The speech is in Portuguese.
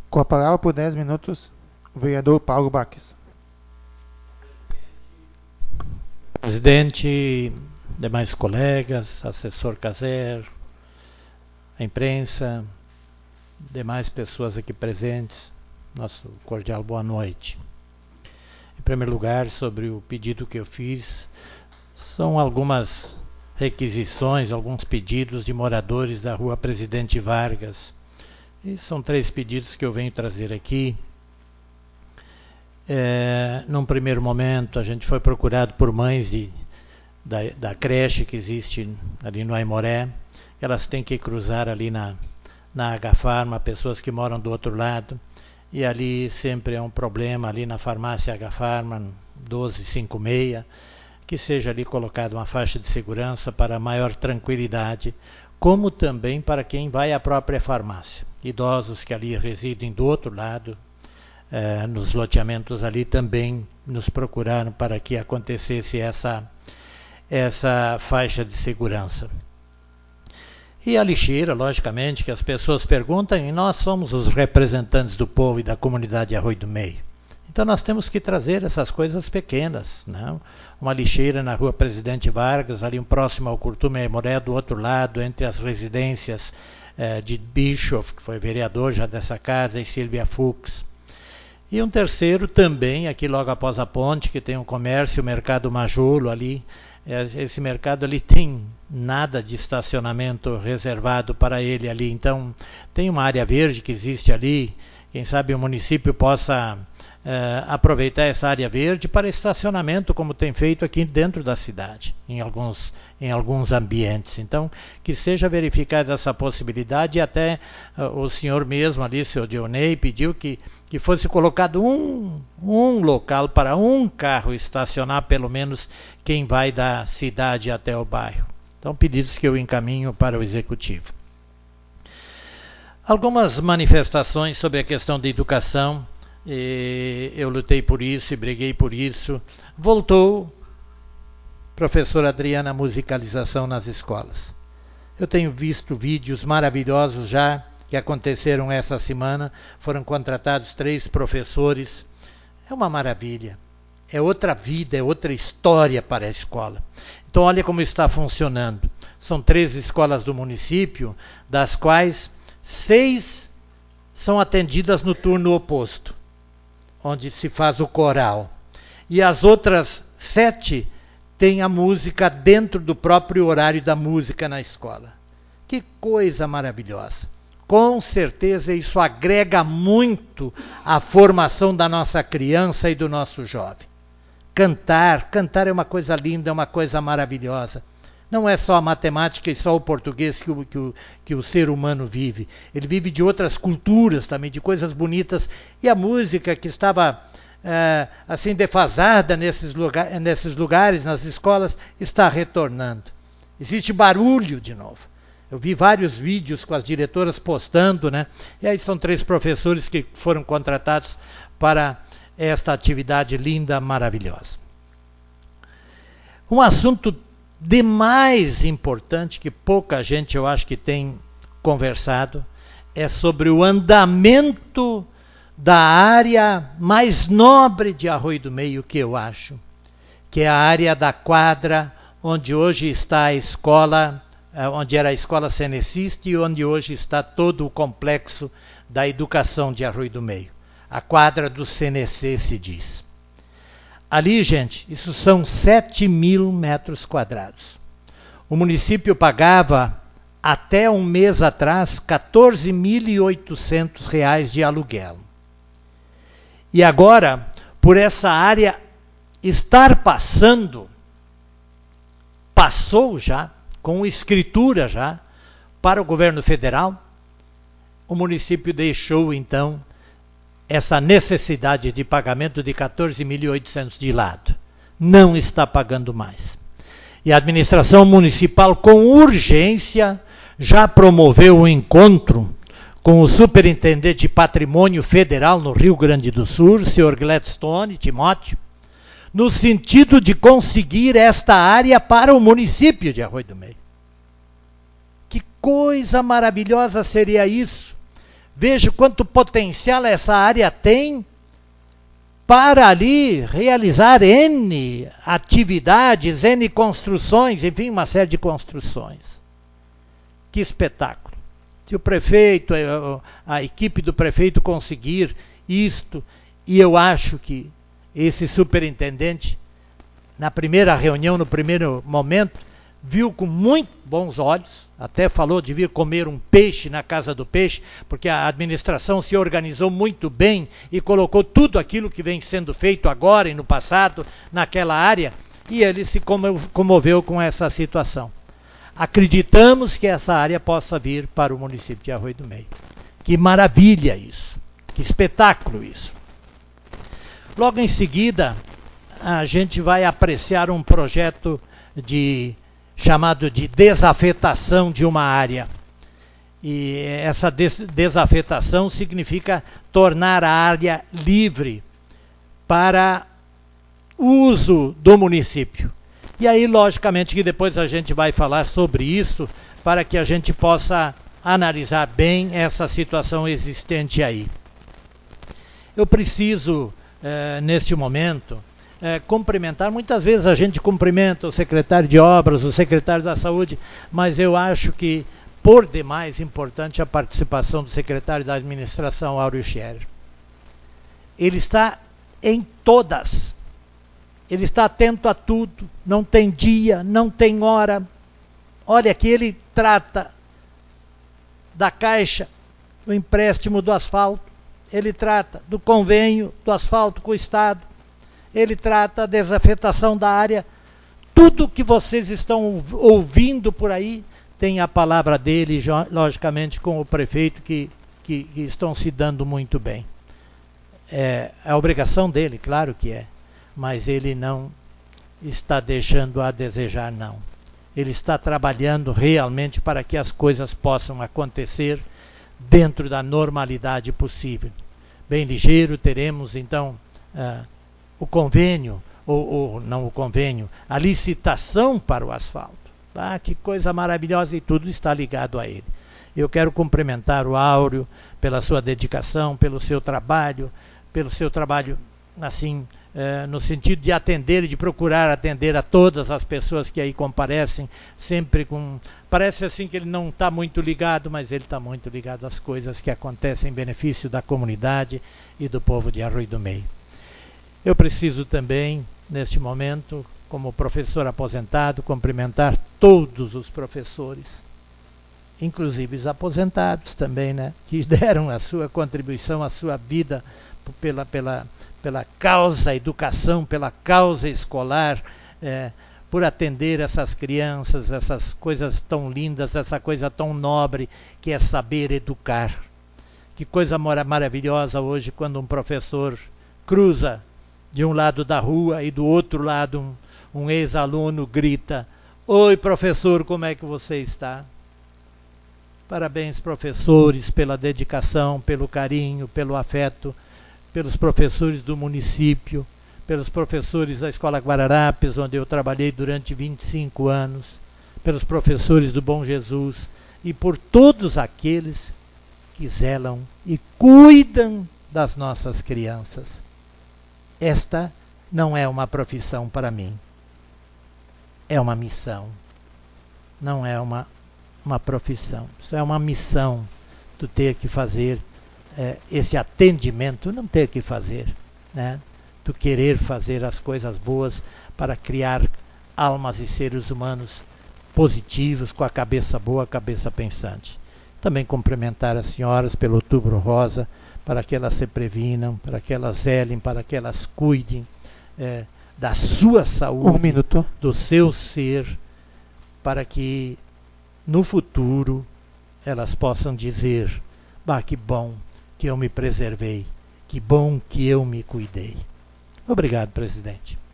Com a palavra por 10 minutos, o vereador Paulo Baques. Presidente, demais colegas, assessor Caser, a imprensa, demais pessoas aqui presentes, nosso cordial boa noite. Em primeiro lugar, sobre o pedido que eu fiz, são algumas requisições, alguns pedidos de moradores da rua Presidente Vargas. E são 3 pedidos que eu venho trazer aqui. Num primeiro momento, a gente foi procurado por mães da creche que existe ali no Aimoré. Elas têm que cruzar ali na H-Pharma, pessoas que moram do outro lado. E ali sempre é um problema, ali na farmácia H-Pharma, 1256, que seja ali colocada uma faixa de segurança para maior tranquilidade, como também para quem vai à própria farmácia. Idosos que ali residem do outro lado, nos loteamentos ali, também nos procuraram para que acontecesse essa faixa de segurança. E a lixeira, logicamente, que as pessoas perguntam, e nós somos os representantes do povo e da comunidade de Arroio do Meio. Então nós temos que trazer essas coisas pequenas, né? Uma lixeira na rua Presidente Vargas, ali próximo ao Curtume Aimoré, do outro lado, entre as residências de Bischoff, que foi vereador já dessa casa, e Silvia Fux. E um terceiro também, aqui logo após a ponte, que tem um comércio, o Mercado Majolo ali. Esse mercado ali tem nada de estacionamento reservado para ele ali. Então tem uma área verde que existe ali. Quem sabe o município possa aproveitar essa área verde para estacionamento, como tem feito aqui dentro da cidade, em alguns ambientes. Então, que seja verificada essa possibilidade, e até o senhor mesmo ali, seu Dionei, pediu que fosse colocado um local para um carro estacionar, pelo menos quem vai da cidade até o bairro. Então, pedidos que eu encaminho para o Executivo. Algumas manifestações sobre a questão da educação. Eu lutei por isso e briguei por isso. Voltou, professora Adriana, a musicalização nas escolas. Eu tenho visto vídeos maravilhosos já que aconteceram essa semana. Foram contratados 3 professores. É uma maravilha. É outra vida, é outra história para a escola. Então olha como está funcionando. São 3 escolas do município, das quais 6 são atendidas no turno oposto, onde se faz o coral. E as outras 7 têm a música dentro do próprio horário da música na escola. Que coisa maravilhosa. Com certeza isso agrega muito à formação da nossa criança e do nosso jovem. Cantar é uma coisa linda, é uma coisa maravilhosa. Não é só a matemática e só o português que o ser humano vive. Ele vive de outras culturas também, de coisas bonitas. E a música que estava assim defasada nesses lugares, nas escolas, está retornando. Existe barulho de novo. Eu vi vários vídeos com as diretoras postando, né? E aí são 3 professores que foram contratados para esta atividade linda, maravilhosa. Um assunto demais importante que pouca gente, eu acho, que tem conversado, é sobre o andamento da área mais nobre de Arroio do Meio, que eu acho, que é a área da quadra onde hoje está a escola, onde era a escola cenecista e onde hoje está todo o complexo da educação de Arroio do Meio. A quadra do CNC, se diz. Ali, gente, isso são 7.000 metros quadrados. O município pagava, até um mês atrás, R$ 14.800 de aluguel. E agora, por essa área estar passou já, com escritura já, para o governo federal, o município deixou, então, essa necessidade de pagamento de 14.800 de lado. Não está pagando mais. E a administração municipal, com urgência, já promoveu um encontro com o superintendente de patrimônio federal no Rio Grande do Sul, senhor Gladstone Timóteo, no sentido de conseguir esta área para o município de Arroio do Meio. Que coisa maravilhosa seria isso! vejo quanto potencial essa área tem para ali realizar N atividades, N construções, enfim, uma série de construções. Que espetáculo! Se o prefeito, a equipe do prefeito conseguir isto, e eu acho que esse superintendente, na primeira reunião, no primeiro momento, viu com muito bons olhos, até falou de vir comer um peixe na Casa do Peixe, porque a administração se organizou muito bem e colocou tudo aquilo que vem sendo feito agora e no passado naquela área, e ele se comoveu com essa situação. Acreditamos que essa área possa vir para o município de Arroio do Meio. Que maravilha isso, que espetáculo isso. Logo em seguida, a gente vai apreciar um projeto chamado de desafetação de uma área. E essa desafetação significa tornar a área livre para uso do município. E aí, logicamente, que depois a gente vai falar sobre isso para que a gente possa analisar bem essa situação existente aí. Eu preciso, neste momento, cumprimentar, muitas vezes a gente cumprimenta o secretário de obras, o secretário da saúde, mas eu acho que, por demais, importante a participação do secretário da administração, Áureo Scherer. Ele está em todas. Ele está atento a tudo, não tem dia, não tem hora. Olha que ele trata da Caixa, do empréstimo do asfalto, ele trata do convênio do asfalto com o Estado, ele trata da desafetação da área. Tudo que vocês estão ouvindo por aí tem a palavra dele, logicamente com o prefeito, que estão se dando muito bem. É a obrigação dele, claro que é. Mas ele não está deixando a desejar, não. Ele está trabalhando realmente para que as coisas possam acontecer dentro da normalidade possível. Bem ligeiro, teremos então o convênio, ou não o convênio, a licitação para o asfalto. Ah, que coisa maravilhosa, e tudo está ligado a ele. Eu quero cumprimentar o Áureo pela sua dedicação, pelo seu trabalho assim, no sentido de atender e de procurar atender a todas as pessoas que aí comparecem, sempre com... Parece assim que ele não está muito ligado, mas ele está muito ligado às coisas que acontecem em benefício da comunidade e do povo de Arroio do Meio. Eu preciso também, neste momento, como professor aposentado, cumprimentar todos os professores, inclusive os aposentados também, né, que deram a sua contribuição, a sua vida pela causa educação, pela causa escolar, por atender essas crianças, essas coisas tão lindas, essa coisa tão nobre que é saber educar. Que coisa maravilhosa hoje quando um professor cruza de um lado da rua e do outro lado um ex-aluno grita: "Oi, professor, como é que você está?" Parabéns, professores, pela dedicação, pelo carinho, pelo afeto, pelos professores do município, pelos professores da Escola Guararapes, onde eu trabalhei durante 25 anos, pelos professores do Bom Jesus e por todos aqueles que zelam e cuidam das nossas crianças. Esta não é uma profissão para mim, é uma missão, não é uma profissão, isso é uma missão, tu ter que fazer esse atendimento, não ter que fazer, né? Tu querer fazer as coisas boas para criar almas e seres humanos positivos, com a cabeça boa, a cabeça pensante. Também cumprimentar as senhoras pelo Outubro Rosa, para que elas se previnam, para que elas zelem, para que elas cuidem da sua saúde, do seu ser, para que no futuro elas possam dizer: "Bah, que bom que eu me preservei, que bom que eu me cuidei." Obrigado, presidente.